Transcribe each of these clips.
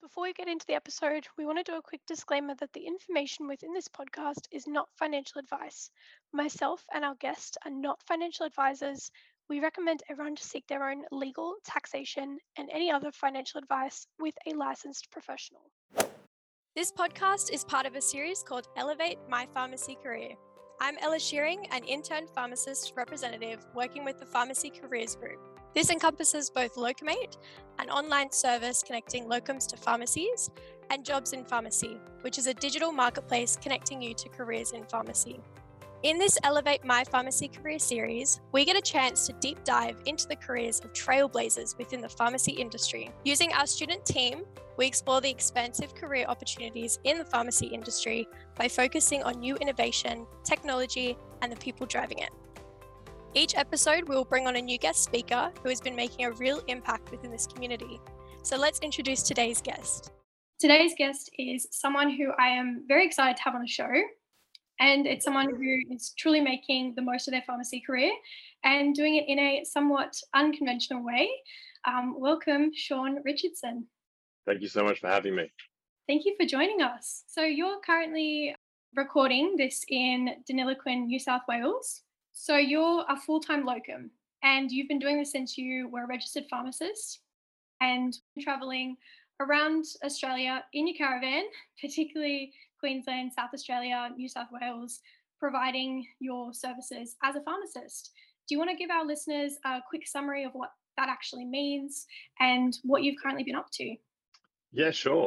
Before we get into the episode, we want to do a quick disclaimer that the information within this podcast is not financial advice. Myself and our guest are not financial advisors. We recommend everyone to seek their own legal, taxation, and any other financial advice with a licensed professional. This podcast is part of a series called Elevate My Pharmacy Career. I'm Ella Shearing, an intern pharmacist representative working with the Pharmacy Careers Group. This encompasses both Locumate, an online service connecting locums to pharmacies, and Jobs in Pharmacy, which is a digital marketplace connecting you to careers in pharmacy. In this Elevate My Pharmacy Career series, we get a chance to deep dive into the careers of trailblazers within the pharmacy industry. Using our student team, we explore the expansive career opportunities in the pharmacy industry by focusing on new innovation, technology, and the people driving it. Each episode, we will bring on a new guest speaker who has been making a real impact within this community. So let's introduce today's guest. Today's guest is someone who I am very excited to have on the show. And it's someone who is truly making the most of their pharmacy career and doing it in a somewhat unconventional way. Welcome, Sean Richardson. Thank you so much for having me. Thank you for joining us. So you're currently recording this in Deniliquin, New South Wales. So you're a full-time locum and you've been doing this since you were a registered pharmacist and traveling around Australia in your caravan, particularly Queensland, South Australia, New South Wales, providing your services as a pharmacist. Do you want to give our listeners a quick summary of what that actually means and what you've currently been up to? Yeah, sure.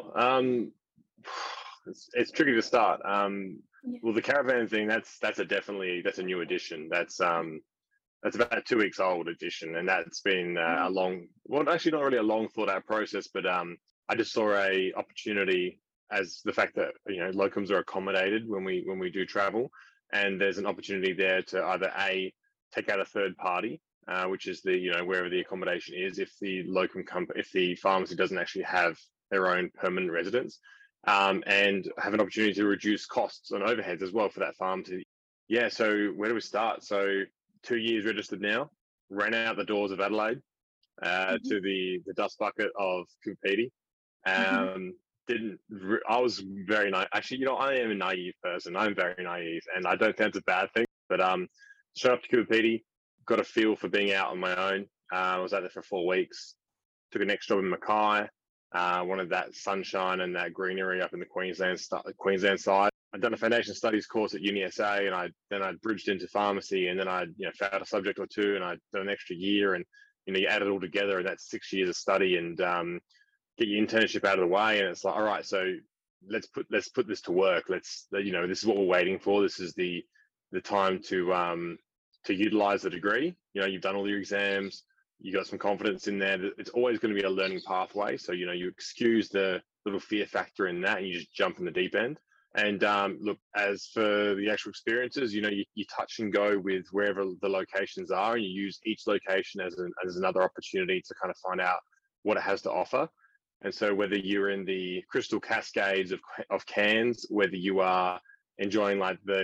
It's tricky to start. Well, the caravan thing, that's a new addition. That's about a 2 weeks old edition, and that's been a long, well, actually not really a long thought out process, but I just saw a opportunity as the fact that locums are accommodated when we do travel, and there's an opportunity there to either take out a third party, which is the wherever the accommodation is, if the if the pharmacy doesn't actually have their own permanent residence, and have an opportunity to reduce costs and overheads as well for that pharmacy. Yeah, so where do we start? So 2 years registered now, ran out the doors of Adelaide to the dust bucket of Kupiti. I was very naive. Actually, I am a naive person. I'm very naive, and I don't think it's a bad thing. But showed up to Kupiti, got a feel for being out on my own. I was out there for 4 weeks. Took a next job in Mackay. Wanted that sunshine and that greenery up in the Queensland side. I'd done a foundation studies course at UniSA, and I bridged into pharmacy, and then I failed a subject or two, and I'd done an extra year, and you add it all together, and that's 6 years of study, and get your internship out of the way, and it's like, all right, so let's put this to work. This is what we're waiting for. This is the time to utilize the degree. You've done all your exams, you got some confidence in there. It's always going to be a learning pathway. So you excuse the little fear factor in that, and you just jump in the deep end. And look, as for the actual experiences, you touch and go with wherever the locations are, and you use each location as another opportunity to kind of find out what it has to offer. And so whether you're in the crystal cascades of Cairns, whether you are enjoying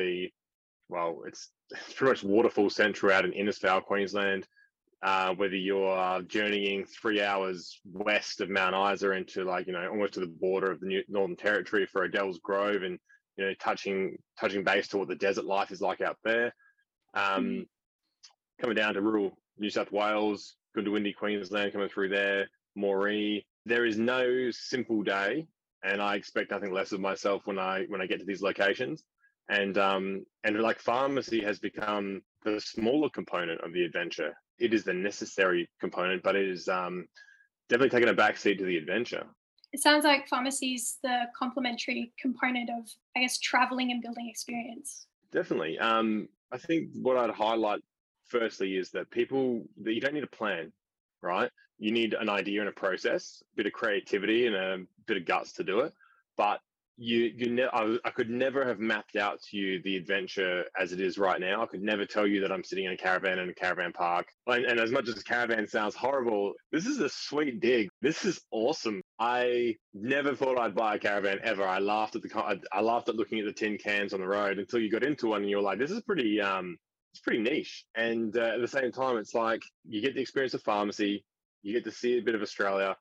it's pretty much waterfall central out in Innisfail, Queensland, whether you're journeying 3 hours west of Mount Isa into almost to the border of the Northern Territory for Adele's Grove, and touching base to what the desert life is like out there, coming down to rural New South Wales, Goondiwindi, Queensland, coming through there, Moree. There is no simple day, and I expect nothing less of myself when I get to these locations. And like pharmacy has become the smaller component of the adventure. It is the necessary component, but it is definitely taking a backseat to the adventure. It sounds like pharmacy is the complementary component of, I guess, traveling and building experience. Definitely. I think what I'd highlight firstly is that you don't need a plan, right? You need an idea and a process, a bit of creativity and a bit of guts to do it. But I could never have mapped out to you the adventure as it is right now. I could never tell you that I'm sitting in a caravan in a caravan park. And as much as caravan sounds horrible, this is a sweet dig. This is awesome. I never thought I'd buy a caravan ever. I laughed at looking at the tin cans on the road until you got into one, and you're like, this is pretty niche. And at the same time, it's like you get the experience of pharmacy, you get to see a bit of Australia,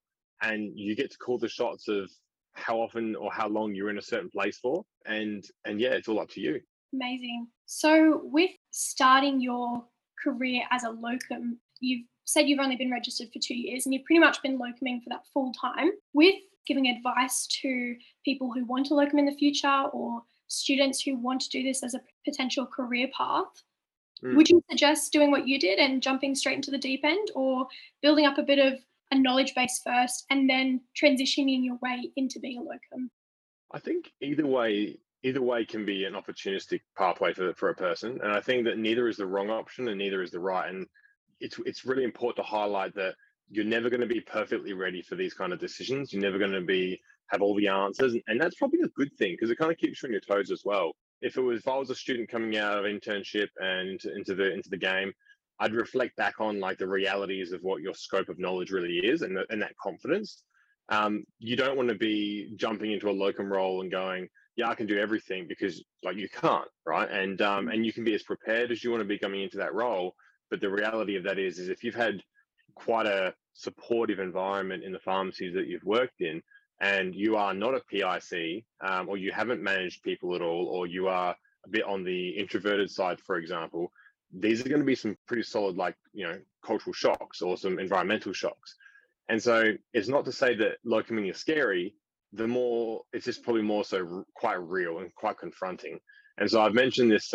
and you get to call the shots of how often or how long you're in a certain place for. And yeah, it's all up to you. Amazing. So, with starting your career as a locum, you've said you've only been registered for 2 years and you've pretty much been locuming for that full time. With giving advice to people who want to locum in the future or students who want to do this as a potential career path, Mm. would you suggest doing what you did and jumping straight into the deep end, or building up a bit of a knowledge base first and then transitioning your way into being a locum? I think either way can be an opportunistic pathway for a person, and I think that neither is the wrong option and neither is the right. And it's really important to highlight that you're never going to be perfectly ready for these kind of decisions. You're never going to be have all the answers, and that's probably a good thing because it kind of keeps you on your toes as well. If I was a student coming out of internship and into the game, I'd reflect back on like the realities of what your scope of knowledge really is, and that confidence. You don't want to be jumping into a locum role and going, yeah, I can do everything, because like you can't, right? And you can be as prepared as you want to be coming into that role, but the reality of that is if you've had quite a supportive environment in the pharmacies that you've worked in, and you are not a PIC, or you haven't managed people at all, or you are a bit on the introverted side, for example, these are going to be some pretty solid, like, cultural shocks or some environmental shocks. And so it's not to say that locoming is scary. The more it's just probably more so quite real and quite confronting. And so I've mentioned this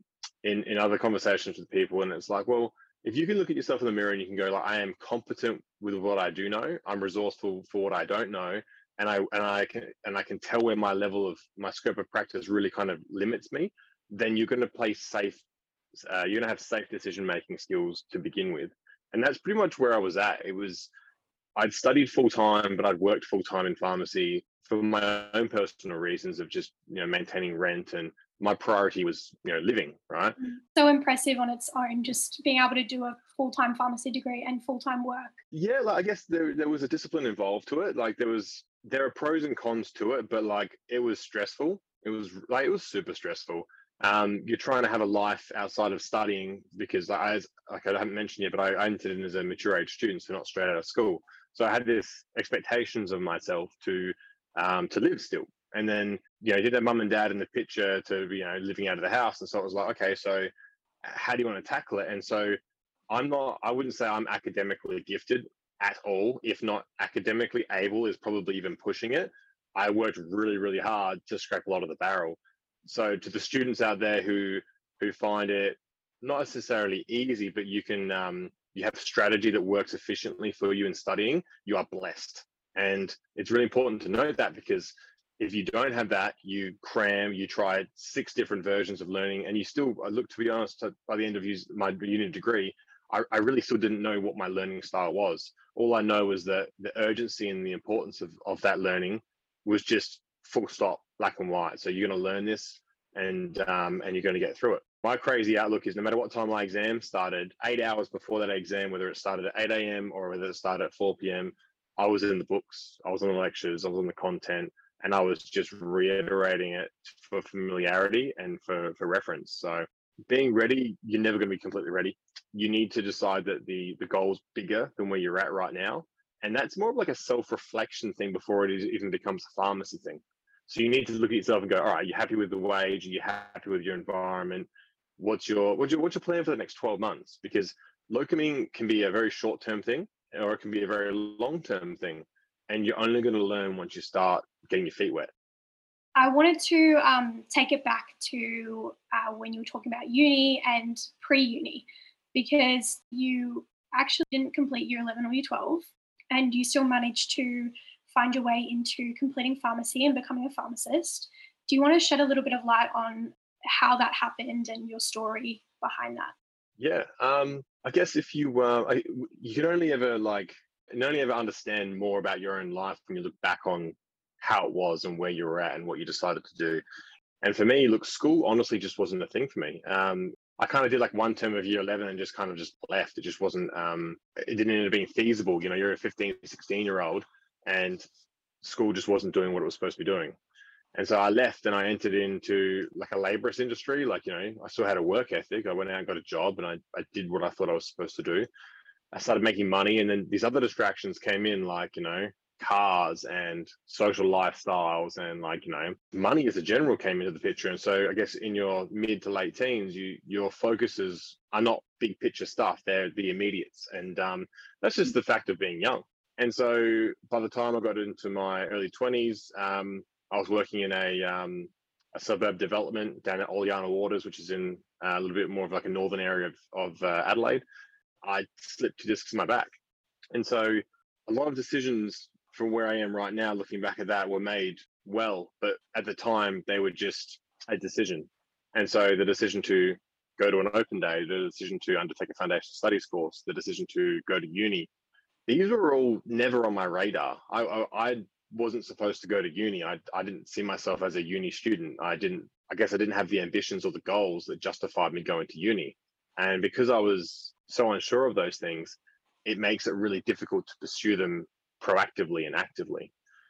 in other conversations with people, and it's like, well, if you can look at yourself in the mirror and you can go like, I am competent with what I do know, I'm resourceful for what I don't know, and I can tell where my level of my scope of practice really kind of limits me, then you're going to play safe. You're going to have safe decision making skills to begin with, and that's pretty much where I was at. I'd studied full time, but I'd worked full time in pharmacy for my own personal reasons of just maintaining rent, and my priority was living, right. So impressive on its own, just being able to do a full time pharmacy degree and full time work. Yeah, like I guess there was a discipline involved to it. Like there are pros and cons to it, but like it was stressful. It was super stressful. You're trying to have a life outside of studying because like I haven't mentioned yet, but I entered in as a mature age student, so not straight out of school. So I had this expectations of myself to live still. And then did have mum and dad in the picture to be living out of the house, and so it was like, okay, so how do you want to tackle it? And so I wouldn't say I'm academically gifted at all. If not academically able is probably even pushing it. I worked really, really hard to scrape a lot of the barrel. So to the students out there who find it not necessarily easy, but you have strategy that works efficiently for you in studying, you are blessed. And it's really important to note that, because if you don't have that, you cram, you try 6 different versions of learning, and you still, look, to be honest, by the end of my uni degree, I really still didn't know what my learning style was. All I know was that the urgency and the importance of that learning was just full stop, black and white. So you're going to learn this, and you're going to get through it. My crazy outlook is no matter what time my exam started, 8 hours before that exam, whether it started at 8 a.m. or whether it started at 4 p.m., I was in the books, I was on the lectures, I was on the content, and I was just reiterating it for familiarity and for reference. So being ready, you're never going to be completely ready. You need to decide that the goal's bigger than where you're at right now. And that's more of like a self-reflection thing before even becomes a pharmacy thing. So you need to look at yourself and go, all right, you're happy with the wage, are you happy with your environment? What's your plan for the next 12 months? Because locoming can be a very short-term thing, or it can be a very long-term thing. And you're only going to learn once you start getting your feet wet. I wanted to take it back to when you were talking about uni and pre uni, because you actually didn't complete year 11 or year 12, and you still managed to find your way into completing pharmacy and becoming a pharmacist. Do you want to shed a little bit of light on how that happened and your story behind that? Yeah, I guess if you can only ever understand more about your own life when you look back on how it was and where you were at and what you decided to do. And for me, look, school honestly just wasn't a thing for me. I kind of did like one term of year 11 and just kind of just left. It just wasn't, it didn't end up being feasible. You're a 15, 16-year-old, and school just wasn't doing what it was supposed to be doing. And so I left and I entered into like a laborist industry. Like, I still had a work ethic. I went out and got a job, and I did what I thought I was supposed to do. I started making money, and then these other distractions came in, like, cars and social lifestyles and money as a general came into the picture. And so I guess in your mid to late teens, your focuses are not big picture stuff, they're the immediates. And that's just the fact of being young. And so by the time I got into my early 20s, I was working in a suburb development down at Oleana Waters, which is in a little bit more of like a northern area of Adelaide. I slipped 2 discs in my back. And so a lot of decisions from where I am right now, looking back at that, were made well, but at the time they were just a decision. And so the decision to go to an open day, the decision to undertake a foundation studies course, the decision to go to uni, these were all never on my radar. I wasn't supposed to go to uni. I didn't see myself as a uni student. I guess I didn't have the ambitions or the goals that justified me going to uni. And because I was so unsure of those things, it makes it really difficult to pursue them proactively and actively.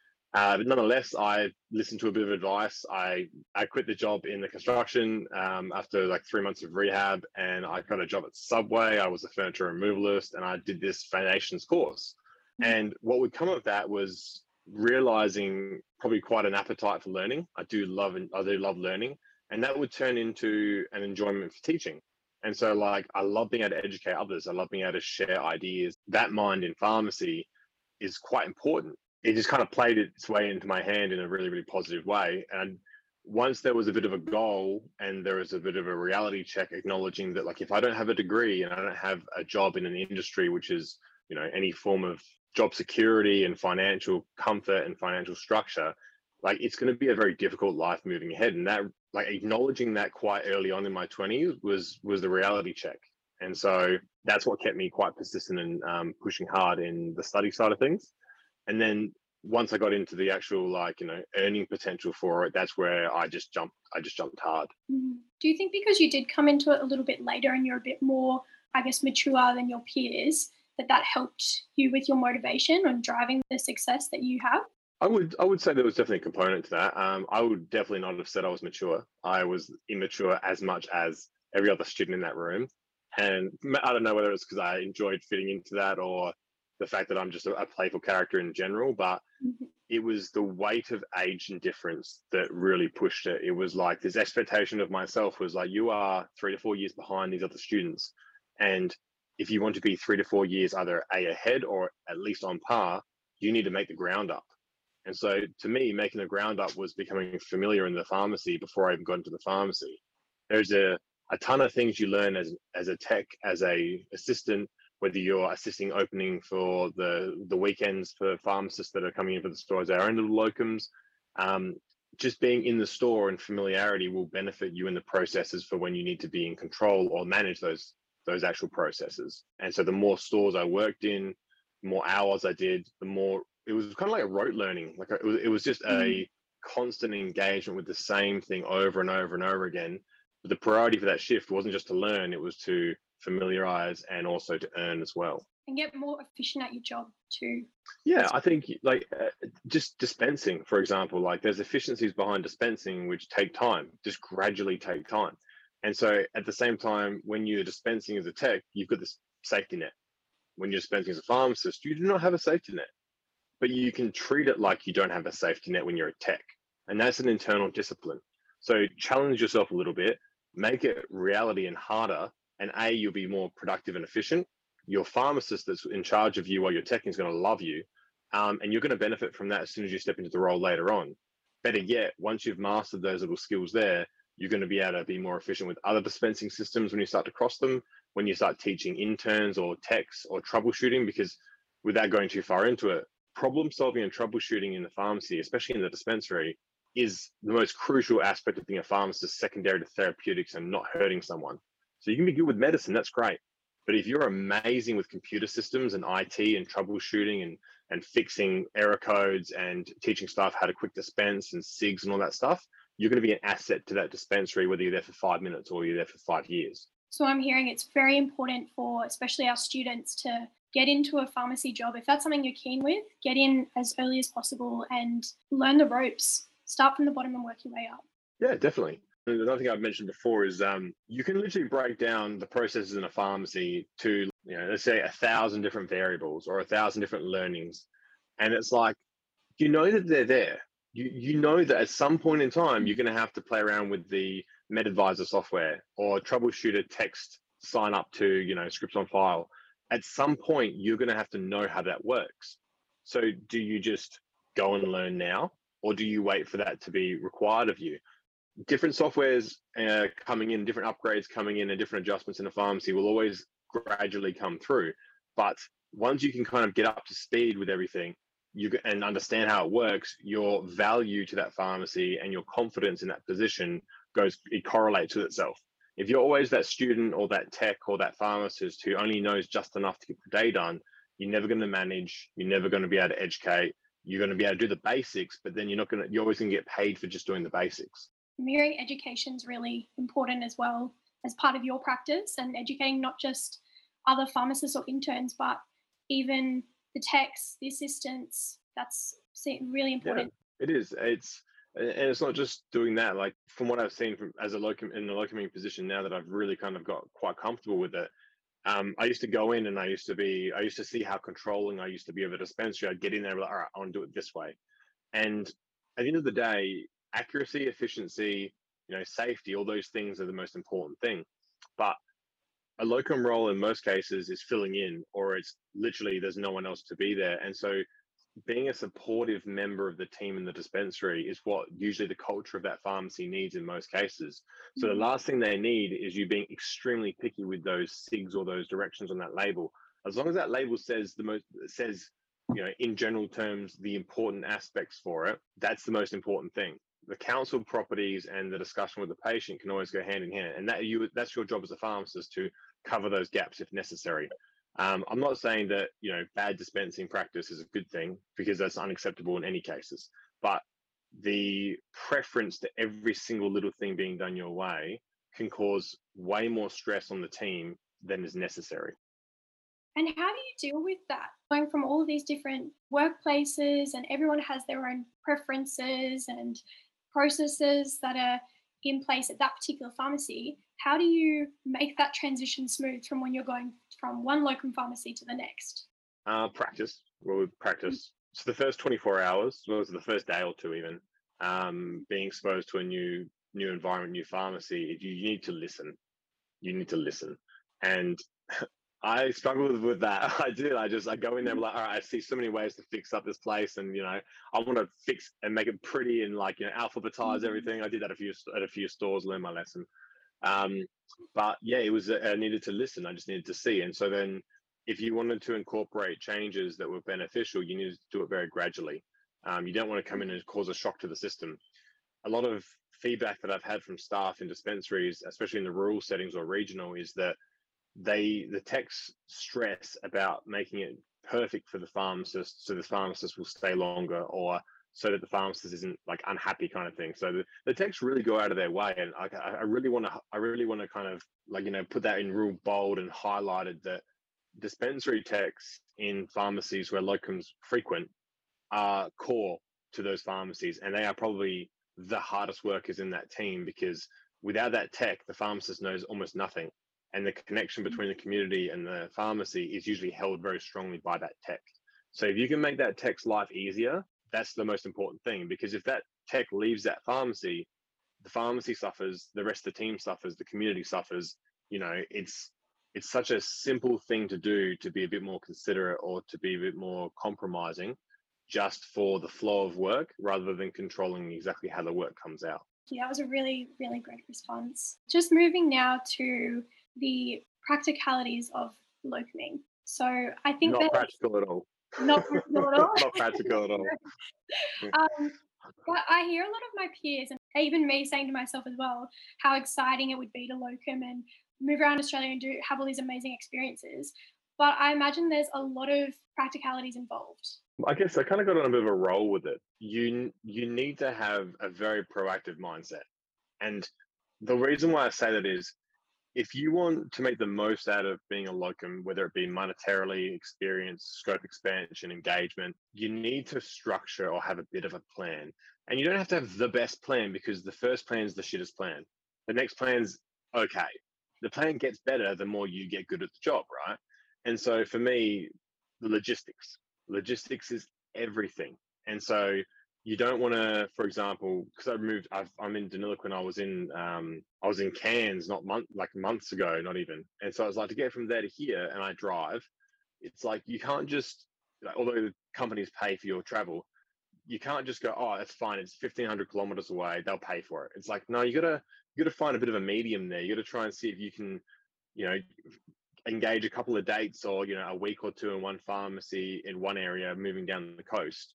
But nonetheless, I listened to a bit of advice. I quit the job in the construction after like 3 months of rehab, and I got a job at Subway. I was a furniture removalist, and I did this foundations course. And what would come of that was realizing probably quite an appetite for learning. I do love learning, and that would turn into an enjoyment for teaching. And so, like, I love being able to educate others. I love being able to share ideas. That mind in pharmacy is quite important. It just kind of played its way into my hand in a really, really positive way. And once there was a bit of a goal and there was a bit of a reality check, acknowledging that, like, if I don't have a degree and I don't have a job in an industry which is, any form of job security and financial comfort and financial structure, like, it's going to be a very difficult life moving ahead. And that, like, acknowledging that quite early on in my 20s was the reality check. And so that's what kept me quite persistent and pushing hard in the study side of things. And then once I got into the actual, earning potential for it, that's where I just jumped hard. Do you think because you did come into it a little bit later and you're a bit more, I guess, mature than your peers, that helped you with your motivation on driving the success that you have? I would say there was definitely a component to that. I would definitely not have said I was mature. I was immature as much as every other student in that room. And I don't know whether it's because I enjoyed fitting into that or the fact that I'm just a playful character in general, but it was the weight of age and difference that really pushed it. It was like this expectation of myself was like, you are 3 to 4 years behind these other students. And if you want to be 3 to 4 years either ahead or at least on par, you need to make the ground up. And so to me, making the ground up was becoming familiar in the pharmacy before I even got into the pharmacy. There's a ton of things you learn as a tech, as a assistant, whether you're assisting opening for the weekends for pharmacists that are coming in for the store as our own little locums. Just being in the store and familiarity will benefit you in the processes for when you need to be in control or manage those actual processes. And so the more stores I worked in, the more hours I did, the more it was kind of like a rote learning. Like it was just a constant engagement with the same thing over and over and over again. But the priority for that shift wasn't just to learn, it was to familiarize and also to earn as well. And get more efficient at your job too. Yeah, I think just dispensing, for example, like there's efficiencies behind dispensing which take time, just gradually take time. And so at the same time, when you're dispensing as a tech, you've got this safety net. When you're dispensing as a pharmacist, you do not have a safety net. But you can treat it like you don't have a safety net when you're a tech. And that's an internal discipline. So challenge yourself a little bit, make it reality and harder, and you'll be more productive and efficient. Your pharmacist that's in charge of you while you're teching is going to love you. And you're going to benefit from that as soon as you step into the role later on. Better yet, once you've mastered those little skills there, you're going to be able to be more efficient with other dispensing systems when you start to cross them, when you start teaching interns or techs or troubleshooting, because without going too far into it, problem solving and troubleshooting in the pharmacy, especially in the dispensary, is the most crucial aspect of being a pharmacist, secondary to therapeutics and not hurting someone. So you can be good with medicine, that's great. But if you're amazing with computer systems and IT and troubleshooting and fixing error codes and teaching staff how to quick dispense and SIGs and all that stuff, you're going to be an asset to that dispensary, whether you're there for 5 minutes or you're there for 5 years. So I'm hearing it's very important for especially our students to get into a pharmacy job. If that's something you're keen with, get in as early as possible and learn the ropes. Start from the bottom and work your way up. Yeah, definitely. Another thing I've mentioned before is you can literally break down the processes in a pharmacy to, let's say 1,000 different variables or 1,000 different learnings. And it's like, you know that they're there. You know that at some point in time, you're going to have to play around with the MedAdvisor software or troubleshoot a text sign up to, scripts on file. At some point, you're going to have to know how that works. So do you just go and learn now, or do you wait for that to be required of you? Different softwares coming in, different upgrades coming in, and different adjustments in the pharmacy will always gradually come through. But once you can kind of get up to speed with everything, and understand how it works, your value to that pharmacy and your confidence in that position it correlates with itself. If you're always that student or that tech or that pharmacist who only knows just enough to get the day done, you're never going to manage, you're never going to be able to educate, you're going to be able to do the basics, but then you're always going to get paid for just doing the basics. Mirroring education is really important as well as part of your practice, and educating not just other pharmacists or interns, but even the techs, the assistants. That's really important. Yeah, it is. And it's not just doing that. Like from what I've seen as a locum in the locuming position now that I've really kind of got quite comfortable with it. I used to go in and I used to see how controlling I used to be of a dispensary. I'd get in there and be like, all right, I want to do it this way. And at the end of the day, accuracy, efficiency, safety, all those things are the most important thing. But a locum role in most cases is filling in, or it's literally there's no one else to be there. And so being a supportive member of the team in the dispensary is what usually the culture of that pharmacy needs in most cases. So the last thing they need is you being extremely picky with those SIGs or those directions on that label. As long as that label says in general terms, the important aspects for it, that's the most important thing. The counsel properties and the discussion with the patient can always go hand in hand. And that's your job as a pharmacist, to cover those gaps if necessary. I'm not saying that, bad dispensing practice is a good thing, because that's unacceptable in any cases. But the preference to every single little thing being done your way can cause way more stress on the team than is necessary. And how do you deal with that? Going from all of these different workplaces, and everyone has their own preferences and processes that are in place at that particular pharmacy. How do you make that transition smooth from when you're going from one locum pharmacy to the next? Practice. Well, we practice. So the first 24 hours, well, the first day or two even, being exposed to a new environment, new pharmacy, you need to listen. You need to listen. And I struggle with that. I do. I go in there like, all right, I see so many ways to fix up this place, and I want to fix and make it pretty and alphabetize everything. I did that at a few stores, learn my lesson. But yeah, it was I needed to listen. I just needed to see. And so then, if you wanted to incorporate changes that were beneficial, you needed to do it very gradually. You don't want to come in and cause a shock to the system. A lot of feedback that I've had from staff in dispensaries, especially in the rural settings or regional, is that the techs stress about making it perfect for the pharmacist, so the pharmacist will stay longer, or so that the pharmacist isn't unhappy, kind of thing. So the techs really go out of their way, and I really want to kind of put that in real bold and highlighted, that dispensary techs in pharmacies where locums frequent are core to those pharmacies, and they are probably the hardest workers in that team, because without that tech, the pharmacist knows almost nothing. And the connection between the community and the pharmacy is usually held very strongly by that tech. So if you can make that tech's life easier, that's the most important thing, because if that tech leaves that pharmacy, the pharmacy suffers, the rest of the team suffers, the community suffers. It's such a simple thing to do, to be a bit more considerate or to be a bit more compromising, just for the flow of work, rather than controlling exactly how the work comes out. Yeah, that was a really, really great response. Just moving now to the practicalities of locuming. So I think not practical at all. Not practical at all. Not practical at all. But I hear a lot of my peers, and even me, saying to myself as well, how exciting it would be to locum and move around Australia and have all these amazing experiences. But I imagine there's a lot of practicalities involved. I guess I kind of got on a bit of a roll with it. You need to have a very proactive mindset. And the reason why I say that is, if you want to make the most out of being a locum, whether it be monetarily, experience, scope expansion, engagement, you need to structure or have a bit of a plan. And you don't have to have the best plan, because the first plan is the shittest plan. The next plan's okay. The plan gets better the more you get good at the job, right? And so for me, the logistics is everything. And so you don't want to, for example, because I'm in Deniliquin. I was in Cairns like months ago, not even. And so I was like, to get from there to here, and I drive. It's like you can't just, although the companies pay for your travel, you can't just go, oh, that's fine. It's 1,500 kilometers away. They'll pay for it. It's like, no, you gotta find a bit of a medium there. You gotta try and see if you can, you know, engage a couple of dates or, a week or two in one pharmacy in one area, moving down the coast,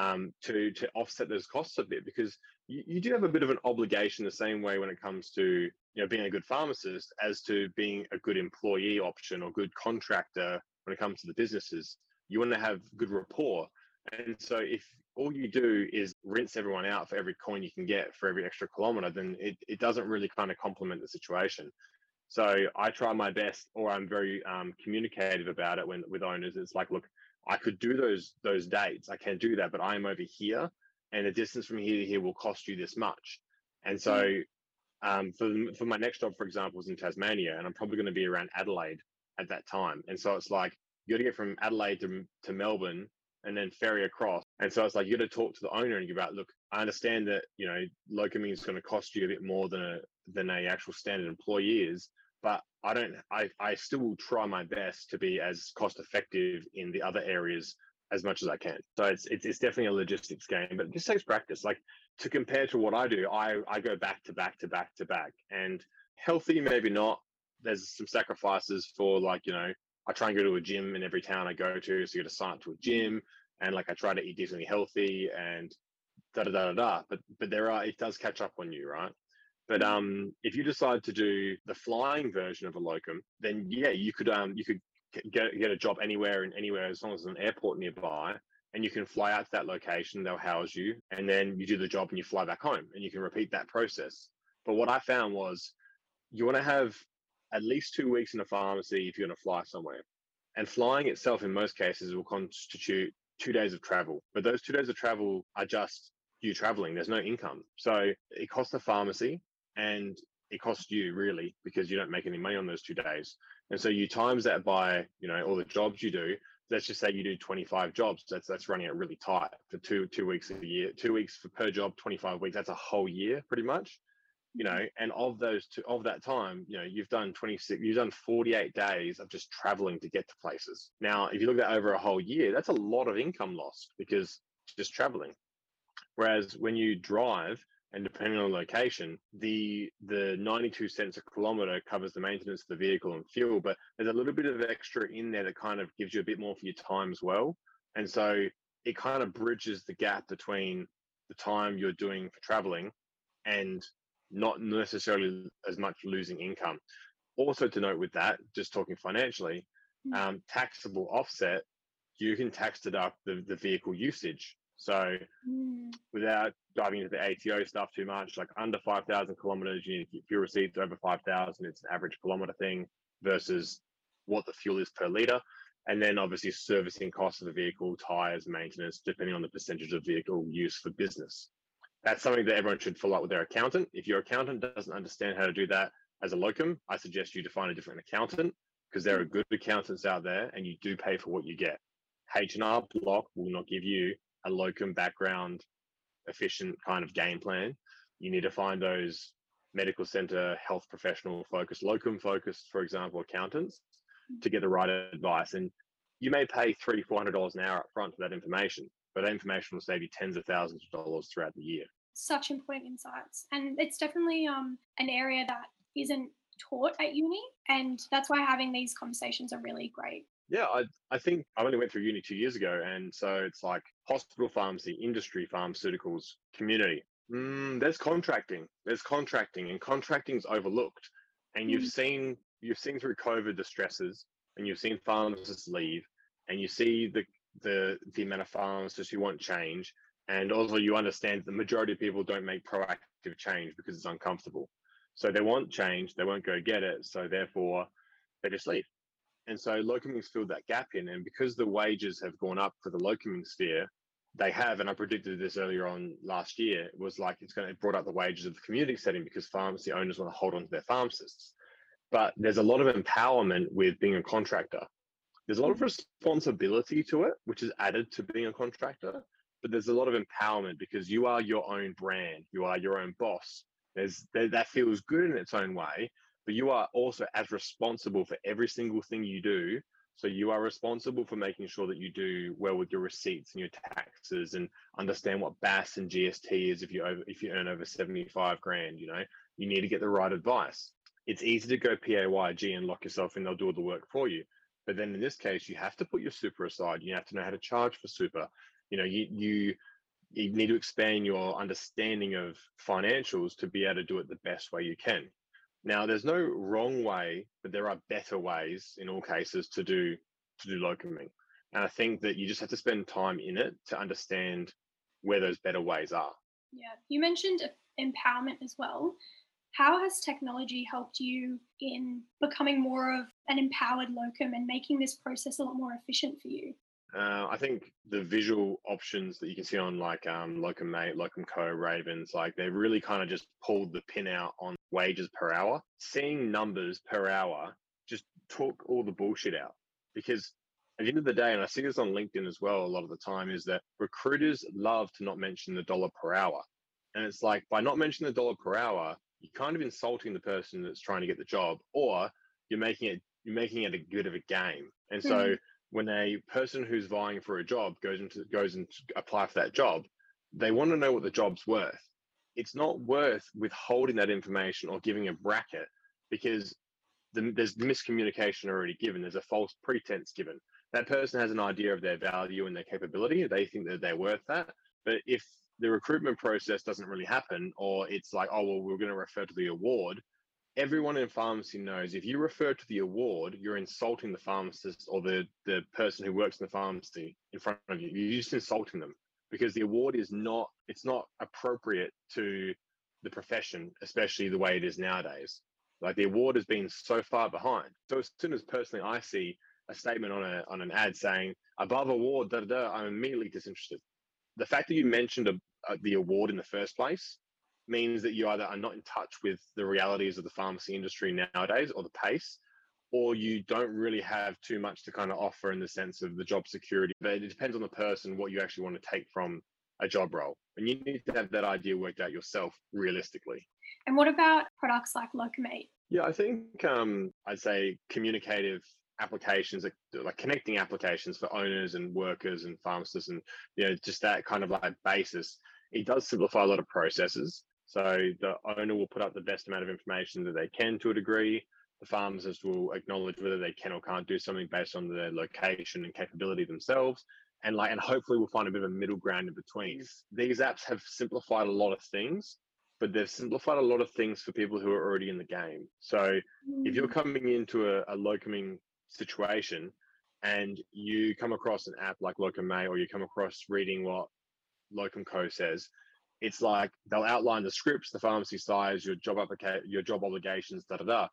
to offset those costs a bit, because you do have a bit of an obligation the same way when it comes to, being a good pharmacist as to being a good employee option or good contractor when it comes to the businesses. You want to have good rapport. And so if all you do is rinse everyone out for every coin you can get for every extra kilometer, then it doesn't really kind of complement the situation. So I try my best, or I'm very communicative about it with owners. It's like, look, I could do those dates. I can do that, but I am over here, and the distance from here to here will cost you this much. And so for my next job, for example, is in Tasmania, and I'm probably going to be around Adelaide at that time. And so it's like you got to get from Adelaide to Melbourne and then ferry across. And so it's like you got to talk to the owner and you're about, look, I understand that locuming is going to cost you a bit more than a actual standard employee is, but I still will try my best to be as cost effective in the other areas as much as I can. So it's definitely a logistics game, but it just takes practice. Like, to compare to what I do, I go back to back to back to back, and healthy, maybe not. There's some sacrifices for, like, I try and go to a gym in every town I go to. So you got to sign up to a gym, and like I try to eat decently healthy and da da da da da. But it does catch up on you, right? But if you decide to do the flying version of a locum, then yeah, you could get a job anywhere as long as there's an airport nearby, and you can fly out to that location. They'll house you, and then you do the job and you fly back home, and you can repeat that process. But what I found was you want to have at least 2 weeks in a pharmacy if you're going to fly somewhere. And flying itself, in most cases, will constitute 2 days of travel. But those 2 days of travel are just you traveling. There's no income. So it costs the pharmacy, and it costs you, really, because you don't make any money on those 2 days. And so you times that by, all the jobs you do. Let's just say you do 25 jobs. That's running it really tight for two weeks a year, 2 weeks per job, 25 weeks. That's a whole year pretty much. And of that time, you've done 48 days of just traveling to get to places. Now, if you look at that over a whole year, that's a lot of income lost because just traveling. Whereas when you drive, and depending on location, the 92 cents a kilometer covers the maintenance of the vehicle and fuel, but there's a little bit of extra in there that kind of gives you a bit more for your time as well. And so it kind of bridges the gap between the time you're doing for traveling and not necessarily as much losing income. Also to note with that, just talking financially, taxable offset, you can tax deduct the vehicle usage. So without diving into the ATO stuff too much, like under 5,000 kilometers, you need to keep fuel receipts. Over 5,000, it's an average kilometer thing versus what the fuel is per litre. And then obviously servicing costs of the vehicle, tyres, maintenance, depending on the percentage of vehicle use for business. That's something that everyone should follow up with their accountant. If your accountant doesn't understand how to do that as a locum, I suggest you to find a different accountant, because there are good accountants out there and you do pay for what you get. H&R Block will not give you a locum background efficient kind of game plan. You need to find those medical center, health professional focused, locum focused, for example, accountants to get the right advice. And you may pay $300-400 an hour up front for that information, but that information will save you tens of thousands of dollars throughout the year. Such important insights. And it's definitely an area that isn't taught at uni. And that's why having these conversations are really great. Yeah, I think I only went through uni 2 years ago. And so it's like hospital pharmacy, industry, pharmaceuticals, community. There's contracting, and contracting's overlooked. And you've seen through COVID the stresses, and you've seen pharmacists leave, and you see the amount of pharmacists who want change. And also you understand the majority of people don't make proactive change because it's uncomfortable. So they want change, they won't go get it. So therefore they just leave. And so locuming's filled that gap in. And because the wages have gone up for the locuming sphere, they have, and I predicted this earlier on last year, it was like it brought up the wages of the community setting because pharmacy owners want to hold on to their pharmacists. But there's a lot of empowerment with being a contractor. There's a lot of responsibility to it, which is added to being a contractor, but there's a lot of empowerment because you are your own brand, you are your own boss. That feels good in its own way, but you are also as responsible for every single thing you do. So you are responsible for making sure that you do well with your receipts and your taxes and understand what BAS and GST is if you earn over 75 grand. You need to get the right advice. It's easy to go PAYG and lock yourself in, they'll do all the work for you. But then in this case, you have to put your super aside. You have to know how to charge for super. You need to expand your understanding of financials to be able to do it the best way you can. Now, there's no wrong way, but there are better ways in all cases to do locuming. And I think that you just have to spend time in it to understand where those better ways are. Yeah, you mentioned empowerment as well. How has technology helped you in becoming more of an empowered locum and making this process a lot more efficient for you? I think the visual options that you can see on like Locum-Mate, Locum-Co, Ravens, like they really kind of just pulled the pin out on wages per hour. Seeing numbers per hour just took all the bullshit out, because at the end of the day, and I see this on LinkedIn as well a lot of the time, is that recruiters love to not mention the dollar per hour. And it's like, by not mentioning the dollar per hour, you're kind of insulting the person that's trying to get the job, or you're making it a good of a game. And so when a person who's vying for a job goes and apply for that job, they want to know what the job's worth. It's not worth withholding that information or giving a bracket, because there's miscommunication already given. There's a false pretense given. That person has an idea of their value and their capability. They think that they're worth that. But if the recruitment process doesn't really happen, or it's like, oh, well, we're going to refer to the award, everyone in pharmacy knows if you refer to the award, you're insulting the pharmacist or the person who works in the pharmacy in front of you. You're just insulting them, because the award it's not appropriate to the profession, especially the way it is nowadays. Like, the award has been so far behind. So as soon as personally I see a statement on an ad saying above award, I'm immediately disinterested. The fact that you mentioned the award in the first place means that you either are not in touch with the realities of the pharmacy industry nowadays, or the pace, or you don't really have too much to kind of offer in the sense of the job security. But it depends on the person what you actually want to take from a job role. And you need to have that idea worked out yourself realistically. And what about products like Locum-Mate? Yeah, I think I'd say communicative applications, like connecting applications for owners and workers and pharmacists, and just that kind of like basis. It does simplify a lot of processes. So the owner will put up the best amount of information that they can to a degree. The pharmacist will acknowledge whether they can or can't do something based on their location and capability themselves. And hopefully we'll find a bit of a middle ground in between. These apps have simplified a lot of things, but they've simplified a lot of things for people who are already in the game. So if you're coming into a locuming situation and you come across an app like Locum-Mate, or you come across reading what Locum-Co says, it's like they'll outline the scripts, the pharmacy size, your job obligations,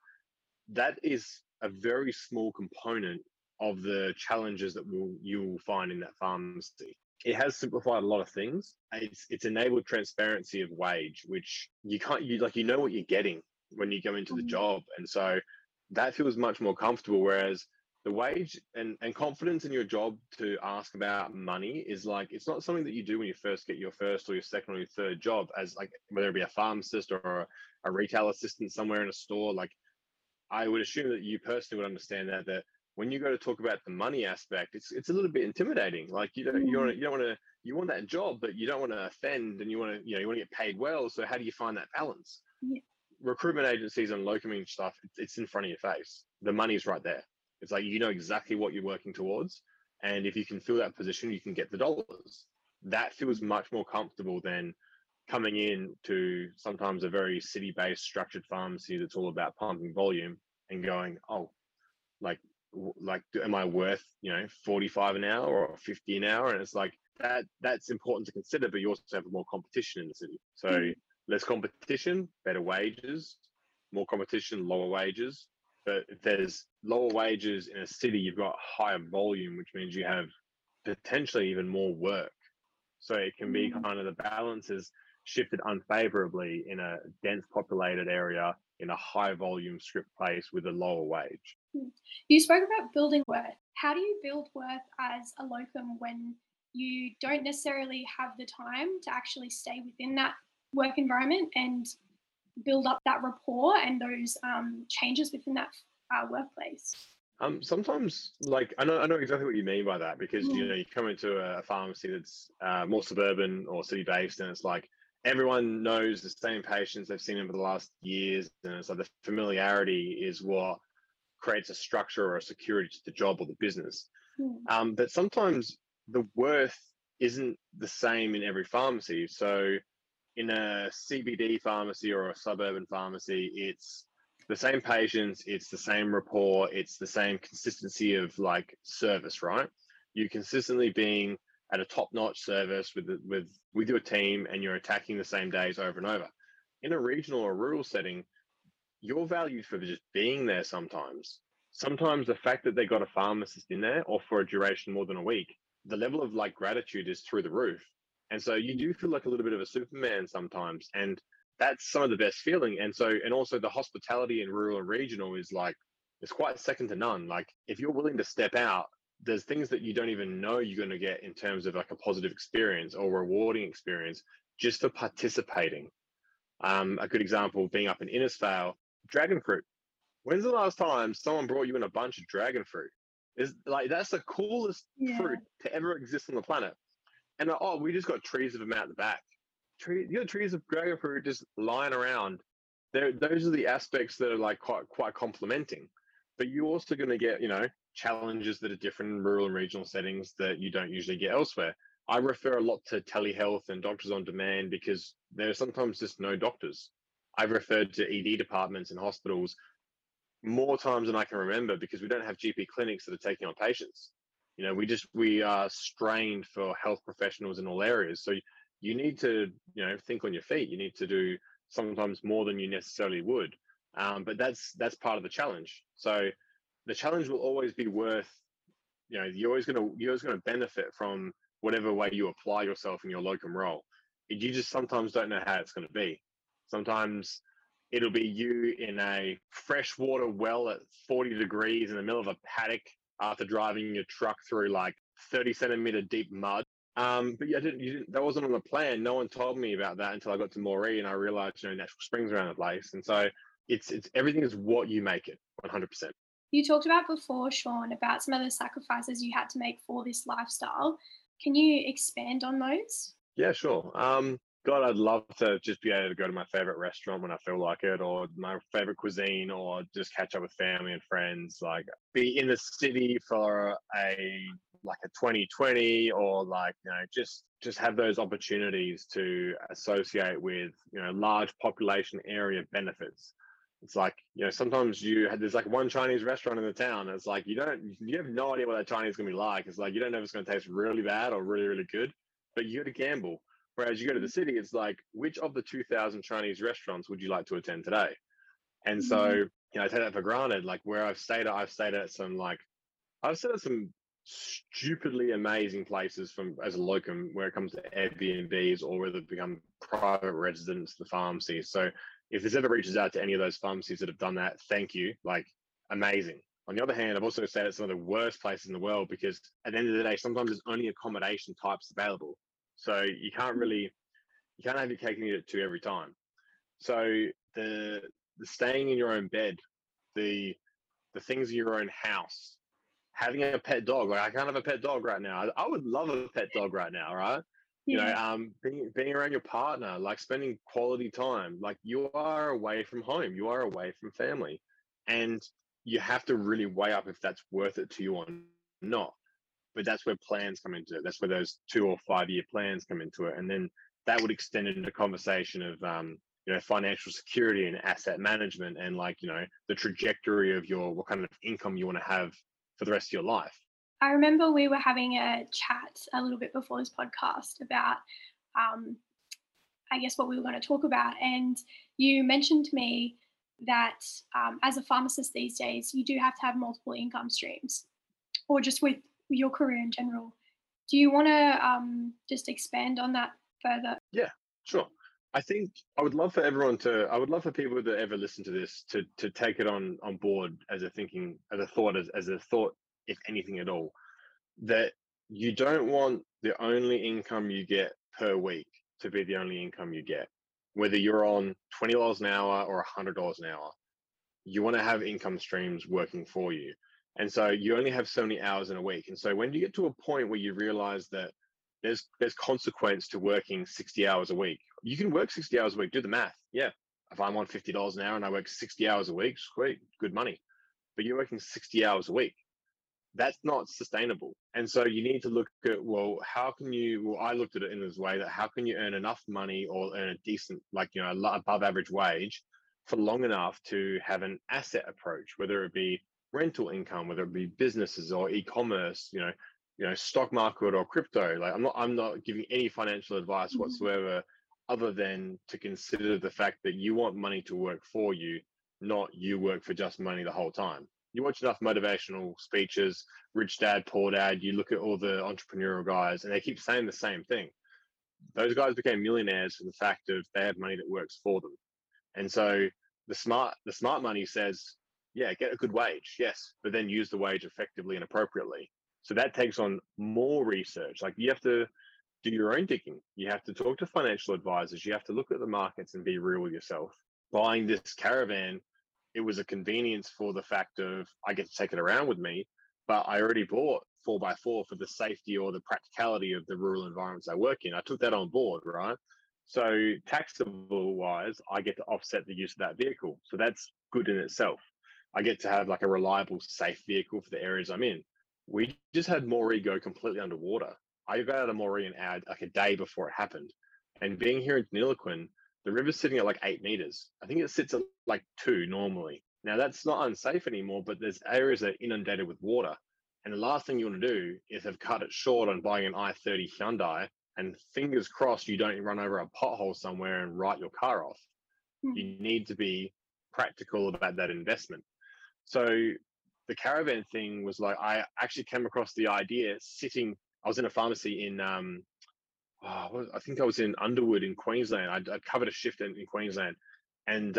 That is a very small component of the challenges that you will find in that pharmacy. It has simplified a lot of things. It's enabled transparency of wage, which you know what you're getting when you go into the job, and so that feels much more comfortable. Whereas the wage and confidence in your job to ask about money is like, it's not something that you do when you first get your first or your second or your third job, as like whether it be a pharmacist or a retail assistant somewhere in a store. Like, I would assume that you personally would understand that when you go to talk about the money aspect, it's a little bit intimidating. Like, you want that job, but you don't want to offend, and you want to get paid well. So how do you find that balance? Yeah. Recruitment agencies and locuming stuff, it's in front of your face. The money's right there. It's like, you know exactly what you're working towards, and if you can fill that position, you can get the dollars. That feels much more comfortable than coming in to sometimes a very city-based structured pharmacy that's all about pumping volume and going, oh, am I worth 45 an hour or 50 an hour? And it's like that's important to consider, but you also have more competition in the city. So less competition, better wages; more competition, lower wages. But if there's lower wages in a city, you've got higher volume, which means you have potentially even more work. So it can be kind of, the balance is shifted unfavorably in a dense populated area in a high volume script place with a lower wage. Mm. You spoke about building worth. How do you build worth as a locum when you don't necessarily have the time to actually stay within that work environment and build up that rapport and those changes within that workplace? Sometimes, like I know exactly what you mean by that because Mm. you come into a pharmacy that's more suburban or city based, and it's like everyone knows the same patients they've seen them for the last years, and it's like the familiarity is what creates a structure or a security to the job or the business. Mm. But sometimes the worth isn't the same in every pharmacy. So in a CBD pharmacy or a suburban pharmacy, it's the same patients, it's the same rapport, it's the same consistency of like service, right? You consistently being at a top-notch service with your team, and you're attacking the same days over and over. In a regional or rural setting, you're valued for just being there sometimes. Sometimes the fact that they got a pharmacist in there or for a duration more than a week, the level of like gratitude is through the roof. And so you do feel like a little bit of a Superman sometimes. And that's some of the best feeling. And also the hospitality in rural and regional is like, it's quite second to none. Like if you're willing to step out, there's things that you don't even know you're going to get in terms of like a positive experience or rewarding experience just for participating. A good example being up in Innisfail, dragon fruit. When's the last time someone brought you in a bunch of dragon fruit? Is like that's the coolest Yeah. fruit to ever exist on the planet. And oh, we just got trees of them out the back. You got trees of dragon fruit just lying around. Those are the aspects that are like quite complementing. But you're also going to get challenges that are different in rural and regional settings that you don't usually get elsewhere. I refer a lot to telehealth and doctors on demand because there are sometimes just no doctors. I've referred to ED departments in hospitals more times than I can remember because we don't have GP clinics that are taking on patients. We are strained for health professionals in all areas. So you need to, think on your feet. You need to do sometimes more than you necessarily would. But that's part of the challenge. So the challenge will always be worth, you're always gonna benefit from whatever way you apply yourself in your locum role. You just sometimes don't know how it's going to be. Sometimes it'll be you in a freshwater well at 40 degrees in the middle of a paddock after driving your truck through like 30-centimeter deep mud. But yeah, that wasn't on the plan. No one told me about that until I got to Moree and I realized, natural springs around the place. And so it's everything is what you make it 100%. You talked about before, Sean, about some of the sacrifices you had to make for this lifestyle. Can you expand on those? Yeah, sure. God, I'd love to just be able to go to my favorite restaurant when I feel like it, or my favorite cuisine, or just catch up with family and friends. Like be in the city for a 2020, or like just have those opportunities to associate with large population area benefits. It's like sometimes there's like one Chinese restaurant in the town. And it's like you have no idea what that Chinese is gonna be like. It's like you don't know if it's gonna taste really bad or really really good, but you got to gamble. Whereas you go to the city, it's like, which of the 2,000 Chinese restaurants would you like to attend today? And so, Mm. I take that for granted. Like where I've stayed at some stupidly amazing places from as a locum where it comes to Airbnbs or whether it become private residents, the pharmacies. So if this ever reaches out to any of those pharmacies that have done that, thank you. Like amazing. On the other hand, I've also stayed at some of the worst places in the world because at the end of the day, sometimes there's only accommodation types available. So you can't have your cake and eat it too every time. So the staying in your own bed, the things in your own house, having a pet dog. Like I can't have a pet dog right now. I would love a pet dog right now, right? Yeah. Being around your partner, like spending quality time. Like you are away from home, you are away from family, and you have to really weigh up if that's worth it to you or not. But that's where plans come into it. That's where those 2 or 5 year plans come into it, and then that would extend into conversation of financial security and asset management, and the trajectory of what kind of income you want to have for the rest of your life. I remember we were having a chat a little bit before this podcast about, um, I guess, what we were going to talk about. And you mentioned to me that as a pharmacist these days, you do have to have multiple income streams, or just with your career in general. Do you want to just expand on that further? Yeah, sure. I think I would love for people that ever listen to this to take it on board as a thinking, as a thought, if anything at all, that you don't want the only income you get per week to be the only income you get, whether you're on $20 an hour or $100 an hour. You want to have income streams working for you. And so you only have so many hours in a week. And so when you get to a point where you realize that there's consequence to working 60 hours a week, you can work 60 hours a week, do the math. Yeah. If I'm on $50 an hour and I work 60 hours a week, sweet, good money. But you're working 60 hours a week. That's not sustainable. And so you need to look at, well, I looked at it in this way that how can you earn enough money or earn a decent, like, above average wage for long enough to have an asset approach, whether it be rental income, whether it be businesses or e-commerce, stock market or crypto. Like I'm not giving any financial advice whatsoever, other than to consider the fact that you want money to work for you, not you work for just money the whole time. You watch enough motivational speeches, Rich Dad, Poor Dad, you look at all the entrepreneurial guys and they keep saying the same thing. Those guys became millionaires for the fact of they have money that works for them. And so the smart money says, yeah, get a good wage, yes, but then use the wage effectively and appropriately. So that takes on more research. Like you have to do your own digging. You have to talk to financial advisors. You have to look at the markets and be real with yourself. Buying this caravan, it was a convenience for the fact of I get to take it around with me, but I already bought 4x4 for the safety or the practicality of the rural environments I work in. I took that on board, right? So taxable wise, I get to offset the use of that vehicle. So that's good in itself. I get to have like a reliable, safe vehicle for the areas I'm in. We just had Moree go completely underwater. I got out of Moree and ad like a day before it happened. And being here in Deniliquin, the river's sitting at like 8 meters. I think it sits at like 2 normally. Now that's not unsafe anymore, but there's areas that are inundated with water. And the last thing you want to do is have cut it short on buying an i30 Hyundai and fingers crossed you don't run over a pothole somewhere and write your car off. Mm. You need to be practical about that investment. So the caravan thing was like, I actually came across the idea sitting, I was in a pharmacy in, I think I was in Underwood in Queensland. I'd covered a shift in Queensland, and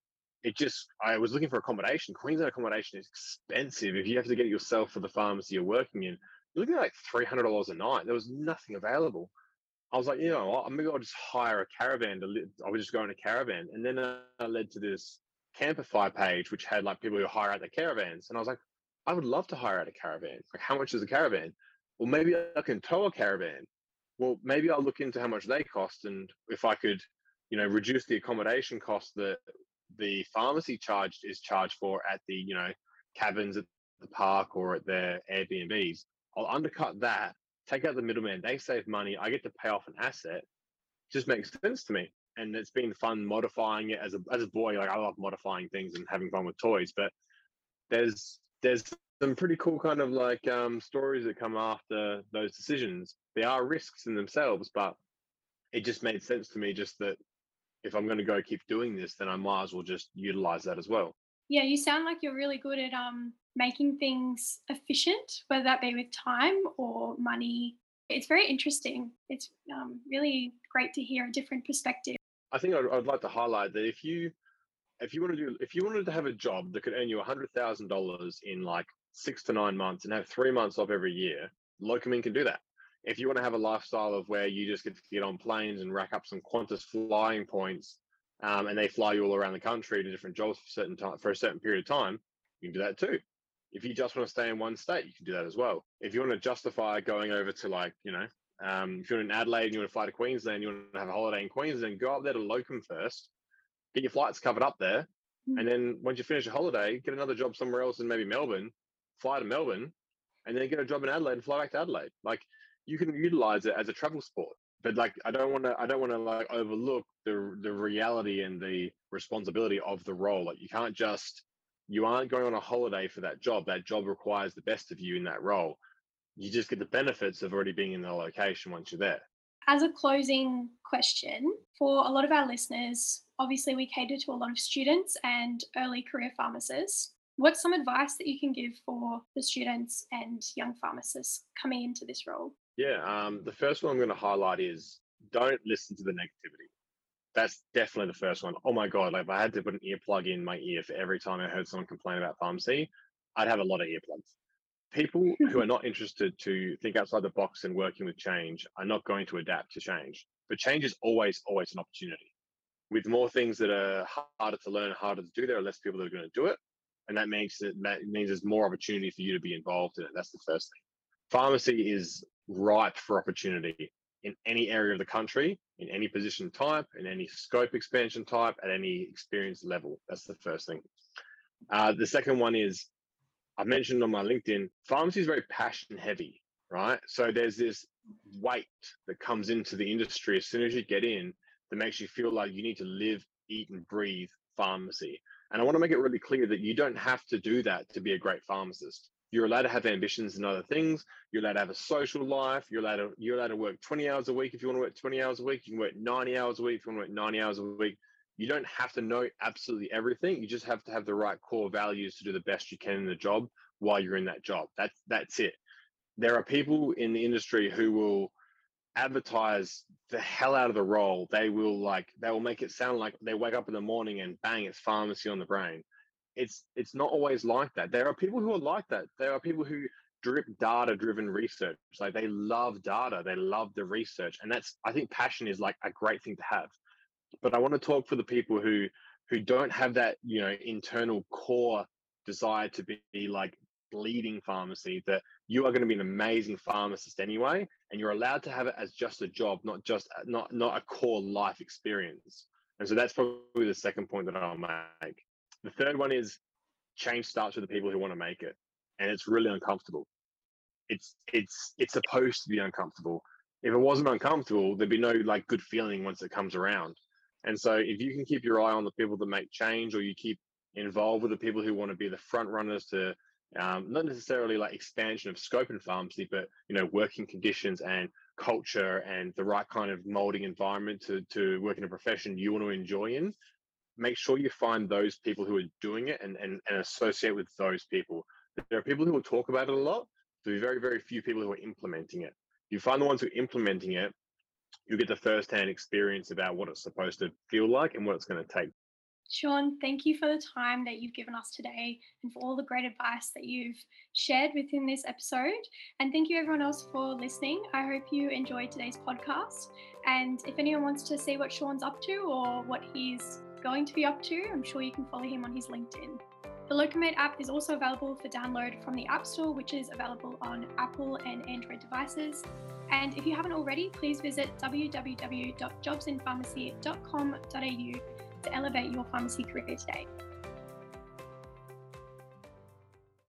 I was looking for accommodation. Queensland accommodation is expensive. If you have to get it yourself for the pharmacy you're working in, you're looking at like $300 a night. There was nothing available. I was like, you know what, maybe I'll just hire a caravan to live. I would just go in a caravan. And then I led to this Camperfy page, which had like people who hire out their caravans. And I was like, I would love to hire out a caravan. Like, how much is a caravan? Well, maybe I can tow a caravan. Well, maybe I'll look into how much they cost. And if I could, reduce the accommodation cost that the pharmacy is charged for at the, cabins at the park or at their Airbnbs, I'll undercut that, take out the middleman. They save money. I get to pay off an asset. Just makes sense to me. And it's been fun modifying it as a boy. Like I love modifying things and having fun with toys. But there's some pretty cool kind of like stories that come after those decisions. There are risks in themselves, but it just made sense to me. Just that if I'm going to go keep doing this, then I might as well just utilize that as well. Yeah, you sound like you're really good at making things efficient, whether that be with time or money. It's very interesting. It's really great to hear a different perspective. I think I'd like to highlight that if you wanted to have a job that could earn you $100,000 in like 6 to 9 months and have 3 months off every year, Locomin can do that. If you want to have a lifestyle of where you just get to get on planes and rack up some Qantas flying points, and they fly you all around the country to different jobs for a certain period of time, you can do that too. If you just want to stay in one state, you can do that as well. If you want to justify going over to like, if you're in Adelaide and you want to fly to Queensland, you want to have a holiday in Queensland, go up there to Locum first, get your flights covered up there, Mm. and then once you finish a holiday, get another job somewhere else in maybe Melbourne, fly to Melbourne, and then get a job in Adelaide and fly back to Adelaide. Like you can utilize it as a travel sport. But like I don't want to like overlook the reality and the responsibility of the role. Like you aren't going on a holiday for that job. That job requires the best of you in that role. You just get the benefits of already being in the location once you're there. As a closing question, for a lot of our listeners, obviously we cater to a lot of students and early career pharmacists. What's some advice that you can give for the students and young pharmacists coming into this role? Yeah, the first one I'm going to highlight is don't listen to the negativity. That's definitely the first one. Oh my God, like if I had to put an earplug in my ear for every time I heard someone complain about pharmacy, I'd have a lot of earplugs. People who are not interested to think outside the box and working with change are not going to adapt to change. But change is always, always an opportunity. With more things that are harder to learn, harder to do, there are less people that are going to do it. And that means there's more opportunity for you to be involved in it. That's the first thing. Pharmacy is ripe for opportunity in any area of the country, in any position type, in any scope expansion type, at any experience level. That's the first thing. The second one is, I mentioned on my LinkedIn, pharmacy is very passion heavy, right? So there's this weight that comes into the industry as soon as you get in that makes you feel like you need to live, eat, and breathe pharmacy. And I want to make it really clear that you don't have to do that to be a great pharmacist. You're allowed to have ambitions and other things. You're allowed to have a social life. You're allowed to work 20 hours a week if you want to work 20 hours a week. You can work 90 hours a week if you want to work 90 hours a week. You don't have to know absolutely everything. You just have to have the right core values to do the best you can in the job while you're in that job. That's it. There are people in the industry who will advertise the hell out of the role. They will make it sound like they wake up in the morning and bang, it's pharmacy on the brain. It's not always like that. There are people who are like that. There are people who drip data driven research. Like they love data, they love the research. And I think passion is like a great thing to have. But I want to talk for the people who don't have that, internal core desire to be like bleeding pharmacy, that you are going to be an amazing pharmacist anyway, and you're allowed to have it as just a job, not a core life experience. And so that's probably the second point that I'll make. The third one is change starts with the people who want to make it, and it's really uncomfortable. It's supposed to be uncomfortable. If it wasn't uncomfortable, there'd be no like good feeling once it comes around. And so if you can keep your eye on the people that make change, or you keep involved with the people who want to be the front runners to not necessarily like expansion of scope in pharmacy, but working conditions and culture and the right kind of molding environment to work in a profession you want to enjoy in, make sure you find those people who are doing it and associate with those people. There are people who will talk about it a lot. There'll be very, very few people who are implementing it. You find the ones who are implementing it, you get the first-hand experience about what it's supposed to feel like and what it's going to take. Sean, thank you for the time that you've given us today and for all the great advice that you've shared within this episode. And thank you everyone else for listening. I hope you enjoyed today's podcast. And if anyone wants to see what Sean's up to or what he's going to be up to, I'm sure you can follow him on his LinkedIn. The Locumate app is also available for download from the App Store, which is available on Apple and Android devices. And if you haven't already, please visit www.jobsinpharmacy.com.au to elevate your pharmacy career today.